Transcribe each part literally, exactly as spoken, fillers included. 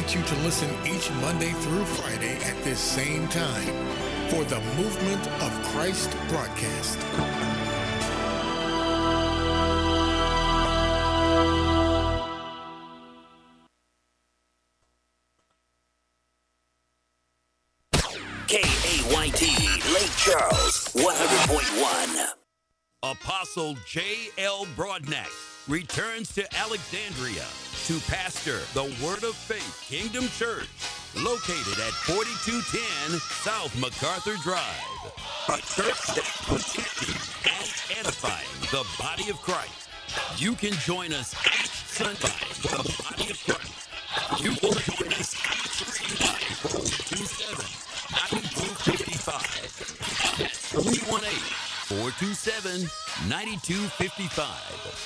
invite you to listen each Monday through Friday at this same time for the Movement of Christ broadcast. K A Y T, Lake Charles, one hundred point one. Apostle J L Broadnax returns to Alexandria to pastor the Word of Faith Kingdom Church, located at forty-two ten South MacArthur Drive. A church that's protecting and edifying the body of Christ. You can join us each Sunday for the body of Christ. You will join us each Sunday for two seven nine two five five. That's three one eight, four two seven, nine two five five.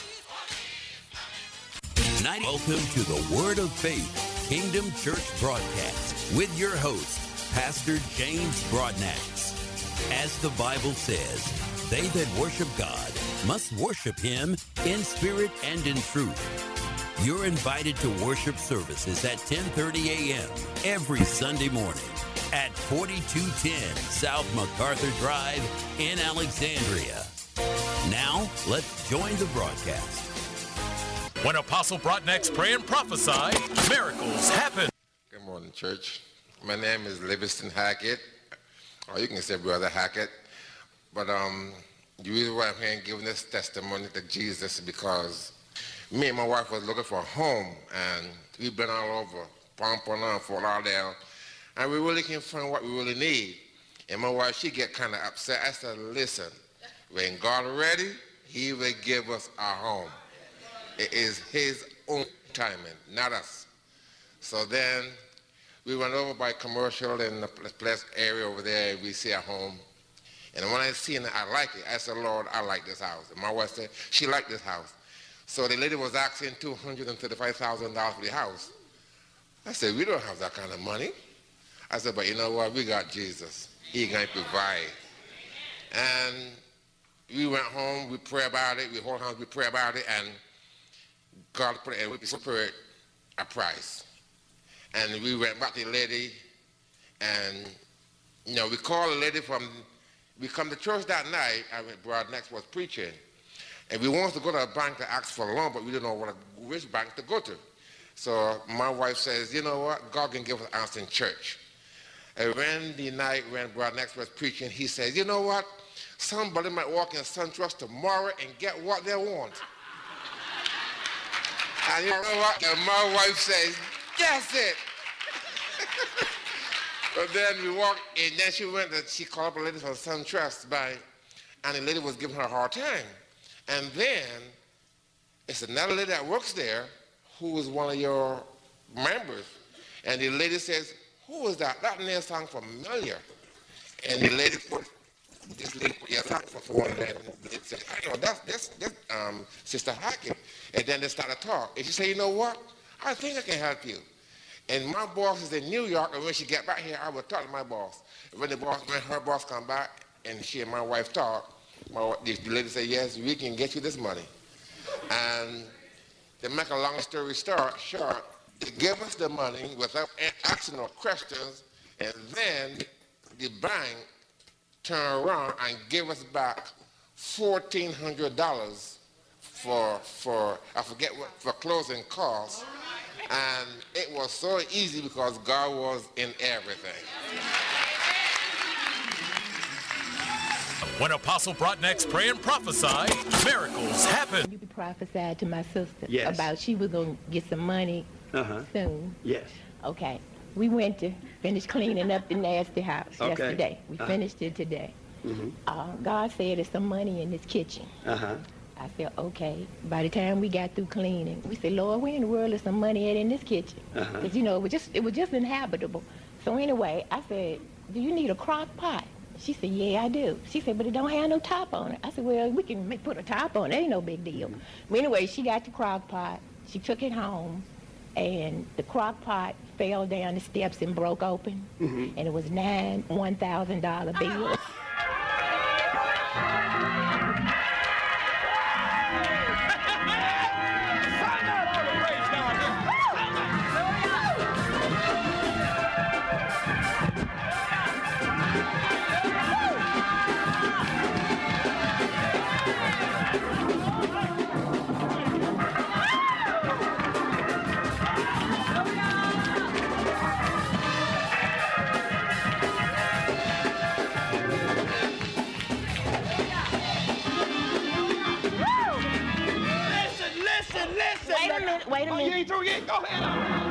Welcome to the Word of Faith Kingdom Church broadcast with your host, Pastor James Broadnax. As the Bible says, they that worship God must worship Him in spirit and in truth. You're invited to worship services at ten thirty a.m. every Sunday morning at forty-two ten South MacArthur Drive in Alexandria. Now, let's join the broadcast. When Apostle Broadnax pray and prophesy, miracles happen. Good morning, church. My name is Livingston Hackett, or you can say Brother Hackett. But um, the reason why I'm here and giving this testimony to Jesus is because me and my wife was looking for a home, and we've been all over, Pompano, Fort Lauderdale, and we really can't find what we really need. And my wife, she get kind of upset. I said, listen, when God is ready, He will give us our home. It is His own timing, not us. So then we went over by commercial in the place area over there, and we see a home. And when I seen it, I like it. I said, Lord, I like this house. And my wife said, she liked this house. So the lady was asking two hundred thirty-five thousand dollars for the house. I said, we don't have that kind of money. I said, but you know what? We got Jesus. He going to provide. And we went home, we pray about it, we hold hands, we pray about it, and God put it in with Spirit a price. And we went back to the lady, and, you know, we called the lady from, we come to church that night, and Broadnax was preaching, and we wanted to go to a bank to ask for a loan, but we didn't know what, which bank to go to. So my wife says, you know what, God can give us an answer in church. And when the night when Broadnax was preaching, he said, you know what, somebody might walk in SunTrust tomorrow and get what they want. And you know what? And my wife says, that's it. But then we walked, and then she went and she called up a lady from SunTrust Bank, and the lady was giving her a hard time. And then it's another lady that works there who is one of your members. And the lady says, who is that? That name sounds familiar. And the lady put, this lady put your song for one of them. It said, I know, that's, that's, that's um, Sister Hackett. And then they started to talk. And she said, you know what? I think I can help you. And my boss is in New York, and when she get back here, I will talk to my boss. And when the boss, when her boss come back, and she and my wife talk, my, the lady said, yes, we can get you this money. And to make a long story start, short, they gave us the money without asking no questions, and then the bank turned around and gave us back fourteen hundred dollars for, for, I forget what, for closing costs. And it was so easy because God was in everything. When Apostle Broadnax pray and prophesy, miracles happen. You prophesied to my sister Yes. about she was going to get some money Uh-huh. soon. Yes. Okay. We went to finish cleaning up the nasty house Okay. yesterday. We Uh-huh. finished it today. Mm-hmm. Uh, God said there's some money in this kitchen. Uh-huh. I said, okay. By the time we got through cleaning, we said, Lord, where in the world is some money at in this kitchen? Because, Uh-huh. you know, it was just it was just inhabitable. So anyway, I said, do you need a crock pot? She said, yeah, I do. She said, but it don't have no top on it. I said, well, we can make, put a top on it. Ain't no big deal. Mm-hmm. But anyway, she got the crock pot. She took it home, and the crock pot fell down the steps and broke open. Mm-hmm. And it was nine one thousand dollar bills. then, you ain't through yet? Go ahead.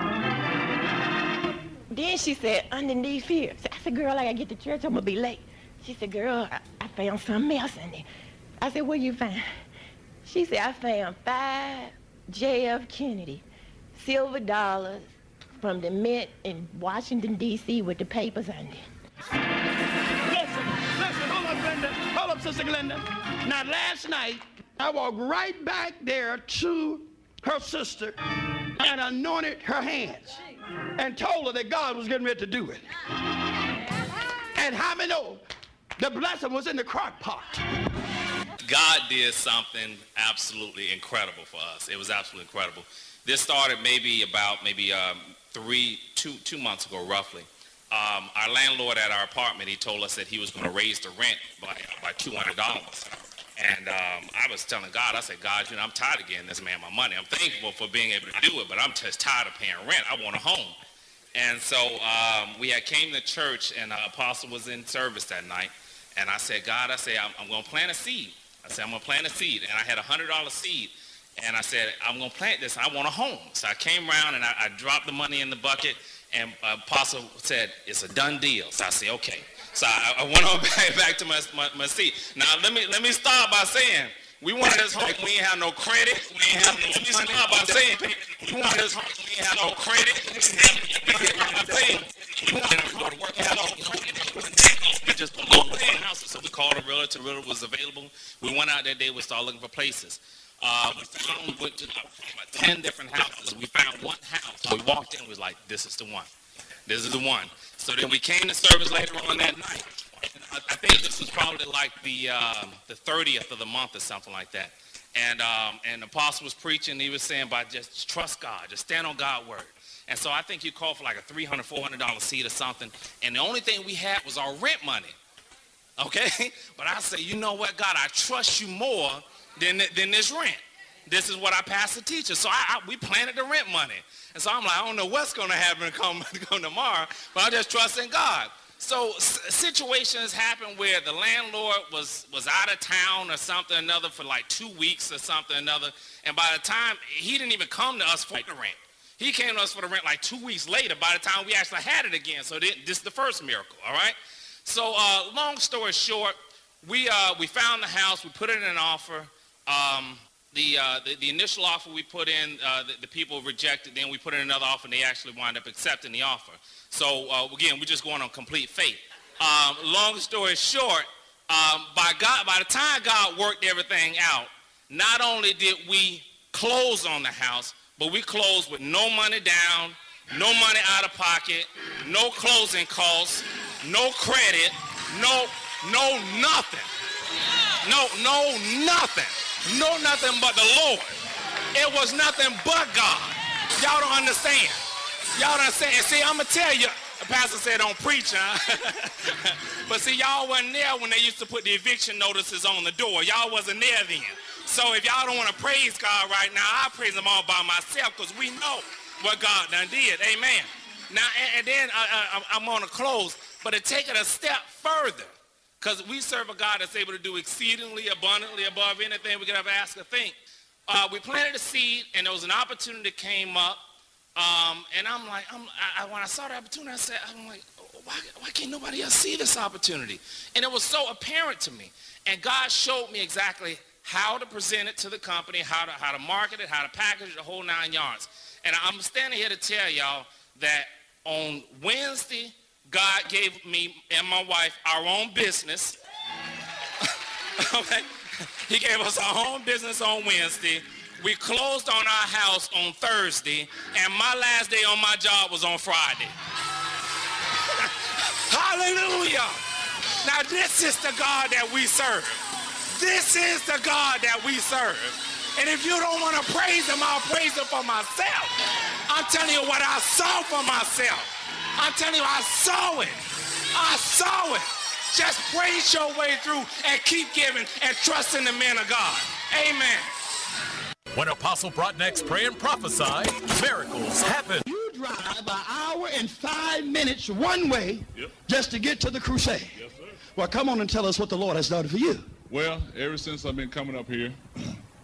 Then she said, underneath here. So I said, girl, I gotta get to church. I'm gonna be late. She said, girl, I, I found something else in there. I said, what you find? She said, I found five J F Kennedy silver dollars from the Mint in Washington, D C with the papers on it. Listen, listen, hold up, Glenda. Hold up, Sister Glenda. Now, last night, I walked right back there to her sister and anointed her hands and told her that God was getting ready to do it. And how many know the blessing was in the crock pot? God did something absolutely incredible for us. It was absolutely incredible. This started maybe about maybe um, three, two, two months ago, roughly. Um, our landlord at our apartment, he told us that he was going to raise the rent by, by two hundred dollars. And um, I was telling God, I said, God, you know, I'm tired of getting this man my money. I'm thankful for being able to do it, but I'm just tired of paying rent. I want a home. And so um, we had came to church, and the apostle was in service that night. And I said, God, I said, I'm, I'm going to plant a seed. I said, I'm going to plant a seed. And I had a one hundred dollar seed. And I said, I'm going to plant this. I want a home. So I came around, and I, I dropped the money in the bucket. And uh, apostle said, it's a done deal. So I said, okay. So I, I went on back, back to my, my, my seat. Now, let me let me start by saying, we wanted this home. We ain't have no credit. We ain't have no, let me start by saying, we wanted this home. We ain't have no credit. We wanted to go to work. We had no We just looked at houses. So we called a realtor. The realtor was available. We went out that day. We started looking for places. Uh, we found, we went to about ten different houses. We found one house. So we walked in and was like, this is the one. This is the one. So then we came to service later on that night. I, I think this was probably like the um, the thirtieth of the month or something like that. And um, and the apostle was preaching. He was saying, by just trust God. Just stand on God's word. And so I think he called for like a three hundred dollars, four hundred dollar seed or something. And the only thing we had was our rent money. Okay? But I say, you know what, God, I trust you more than, than this rent. This is what our pastor teaches. So I, I, we planted the rent money. And so I'm like, I don't know what's going to happen come, come tomorrow, but I just trust in God. So s- situations happen where the landlord was, was out of town or something or another for like two weeks or something or another. And by the time, he didn't even come to us for the rent. He came to us for the rent like two weeks later by the time we actually had it again. So this, this is the first miracle, all right? So uh, long story short, we, uh, we found the house. We put it in an offer. Um, The, uh, the the initial offer we put in, uh, the, the people rejected. Then we put in another offer, and they actually wound up accepting the offer. So uh, again, we're just going on complete faith. Um, long story short, um, by God, by the time God worked everything out, not only did we close on the house, but we closed with no money down, no money out of pocket, no closing costs, no credit, no no nothing, no no nothing. No, nothing but the Lord. It was nothing but God. Y'all don't understand. Y'all don't understand. And see, I'm going to tell you, the pastor said don't preach, huh? But see, y'all wasn't there when they used to put the eviction notices on the door. Y'all wasn't there then. So if y'all don't want to praise God right now, I praise him all by myself because we know what God done did. Amen. Now, and, and then I, I, I'm going to close, but to take it a step further, because we serve a God that's able to do exceedingly abundantly above anything we could ever ask or think. Uh, we planted a seed, and there was an opportunity that came up. Um, and I'm like, I'm, I, when I saw the opportunity, I said, I'm like, why, why can't nobody else see this opportunity? And it was so apparent to me. And God showed me exactly how to present it to the company, how to, how to market it, how to package it, the whole nine yards. And I'm standing here to tell y'all that on Wednesday, God gave me and my wife our own business. Okay? He gave us our own business on Wednesday. We closed on our house on Thursday, and my last day on my job was on Friday. Hallelujah! Now this is the God that we serve. This is the God that we serve. And if you don't want to praise him, I'll praise him for myself. I'm telling you what I saw for myself. I'm telling you, I saw it. I saw it. Just praise your way through and keep giving and trusting the men of God. Amen. When Apostle Broadnax pray and prophesy, miracles happen. You drive an hour and five minutes one way yep. just to get to the crusade. Yes, sir. Well, come on and tell us what the Lord has done for you. Well, ever since I've been coming up here,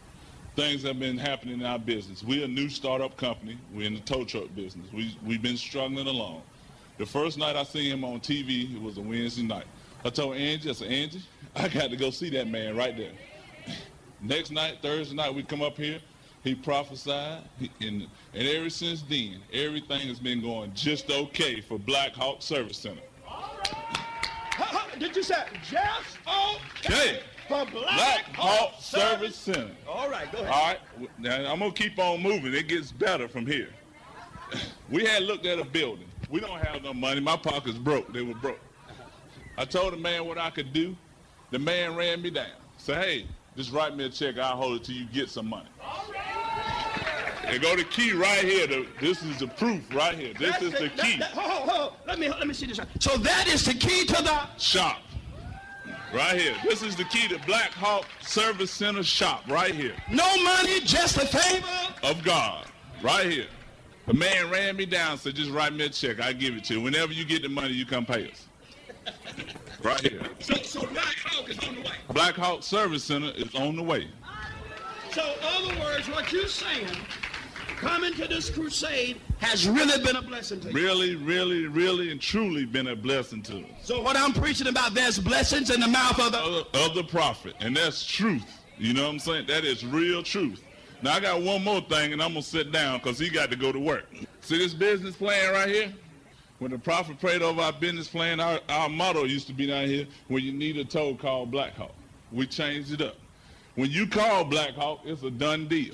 things have been happening in our business. We're a new startup company. We're in the tow truck business. We, we've been struggling along. The first night I seen him on T V, it was a Wednesday night. I told Angie, I said, Angie, I got to go see that man right there. Next night, Thursday night, we come up here. He prophesied, he, and, and ever since then, everything has been going just okay for Black Hawk Service Center. Did you say just okay for Black, Black Hawk, Hawk Service, Service Center? All right, go ahead. All right, now I'm going to keep on moving. It gets better from here. We had looked at a building. We don't have no money. My pockets broke. They were broke. I told the man what I could do. The man ran me down. Said, hey, just write me a check. I'll hold it till you get some money. And go the key right here. To, this is the proof right here. This That's is the, the key. That, that, hold, hold, hold. Let me, let me see this. So that is the key to the shop. Right here. This is the key to Black Hawk Service Center shop right here. No money, just a favor of God. Right here. The man ran me down, said, just write me a check. I'll give it to you. Whenever you get the money, you come pay us. Right here. So, so Black Hawk is on the way. Black Hawk Service Center is on the way. So, in other words, what you're saying, coming to this crusade has really been a blessing to you. Really, really, really, and truly been a blessing to us. So what I'm preaching about, there's blessings in the mouth of the... Of, of the prophet, and that's truth. You know what I'm saying? That is real truth. Now, I got one more thing, and I'm going to sit down because he got to go to work. See this business plan right here? When the prophet prayed over our business plan, our, our motto used to be down here, when you need a tow, call Black Hawk. We changed it up. When you call Black Hawk, it's a done deal.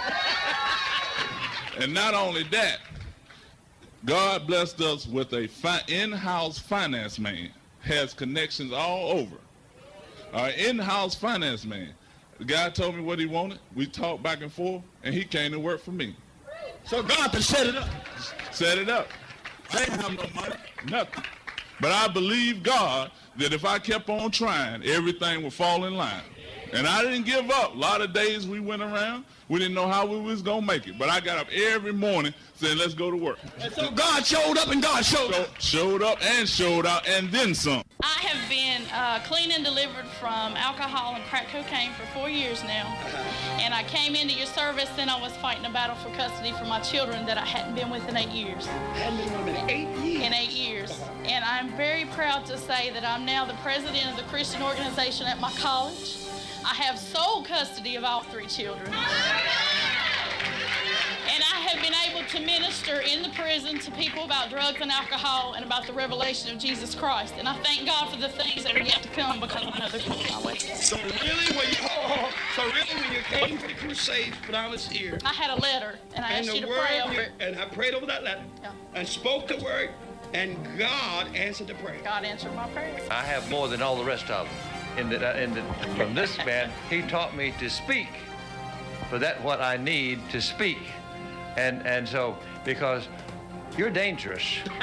And not only that, God blessed us with a fi- in-house finance man, has connections all over. Our in-house finance man. The guy told me what he wanted. We talked back and forth, and he came to work for me. So God can set it up. Set it up. I didn't have no money, nothing. But I believe God that if I kept on trying, everything would fall in line. And I didn't give up. A lot of days we went around, we didn't know how we was going to make it. But I got up every morning saying, let's go to work. And so God showed up and God showed Show, up. Showed up and showed out and then some. I have been uh, clean and delivered from alcohol and crack cocaine for four years now. Uh-huh. And I came into your service and I was fighting a battle for custody for my children that I hadn't been with in eight years. Hadn't been with in eight years? In eight years. Uh-huh. And I'm very proud to say that I'm now the president of the Christian organization at my college. I have sole custody of all three children. And I have been able to minister in the prison to people about drugs and alcohol and about the revelation of Jesus Christ. And I thank God for the things that are yet to come because I know they're coming my way. So really when you, oh, so really when you came to the crusade when I was here. I had a letter and I and asked you to word, pray over it. And I prayed over that letter. Yeah. And spoke the word and God answered the prayer. God answered my prayer. I have more than all the rest of them. In that, in that, from this man, he taught me to speak for that what I need to speak. And and so, because you're dangerous.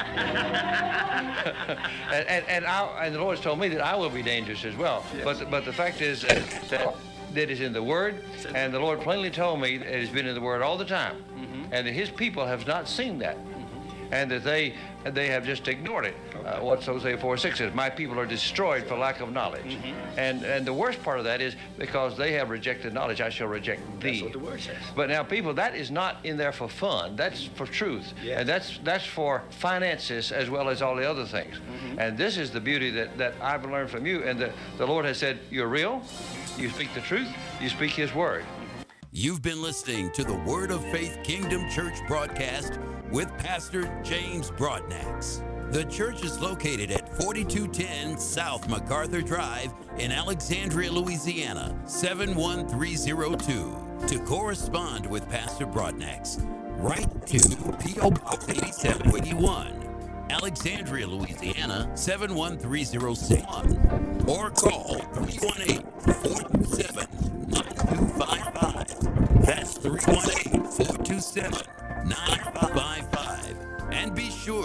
and and, and, I, and the Lord's told me that I will be dangerous as well. Yes. But, but the fact is that, that that is in the Word, and the Lord plainly told me that it has been in the Word all the time, mm-hmm. and that his people have not seen that. And that they they have just ignored it. Okay. Uh, what Hosea four six says, my people are destroyed for lack of knowledge. Mm-hmm. And and the worst part of that is because they have rejected knowledge, I shall reject thee. That's what the word says. But now, people, that is not in there for fun. That's for truth. Yes. And that's that's for finances as well as all the other things. Mm-hmm. And this is the beauty that, that I've learned from you. And the, the Lord has said, you're real, you speak the truth, you speak his word. You've been listening to the Word of Faith Kingdom Church broadcast with Pastor James Broadnax. The church is located at forty-two ten South MacArthur Drive in Alexandria, Louisiana, seven one three zero two. To correspond with Pastor Broadnax, write to P O Box eighty-seven eighty-one, Alexandria, Louisiana, seven one three zero six, or call three one eight, four two seven, nine two five five. That's three one eight, four two seven, nine five five.